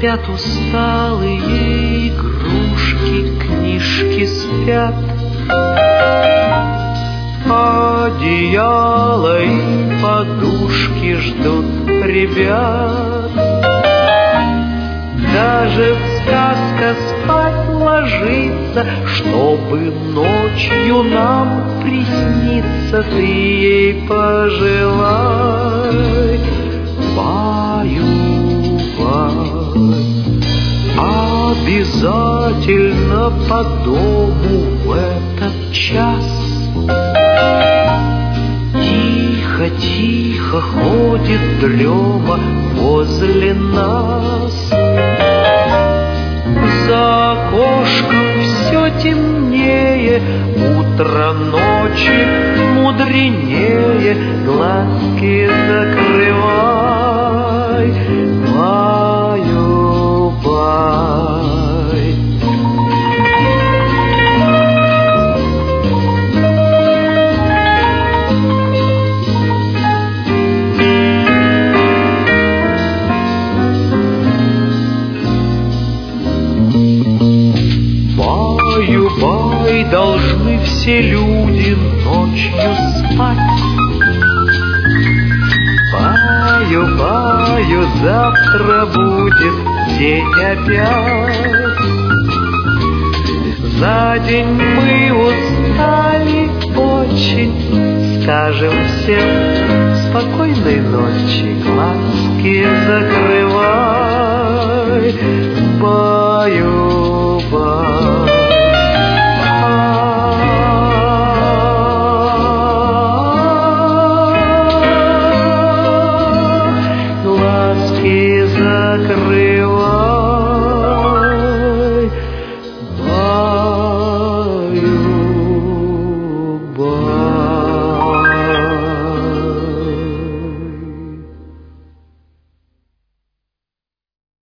Спят усталые игрушки, книжки спят, одеяло и подушки ждут ребят. Даже сказка спать ложится, чтобы ночью нам присниться. Ты ей пожелай, баю-бай. Обязательно по дому в этот час тихо-тихо ходит дрема возле нас. За окошком все темнее, утро ночи мудренее. Глазки закрывай, баю-бай. Баю-бай, должны все люди ночью спать. Баю-баю, завтра будет день опять. За день мы устали очень, скажем всем спокойной ночи. Глазки закрывай, баю-бай. Глазки закрывай.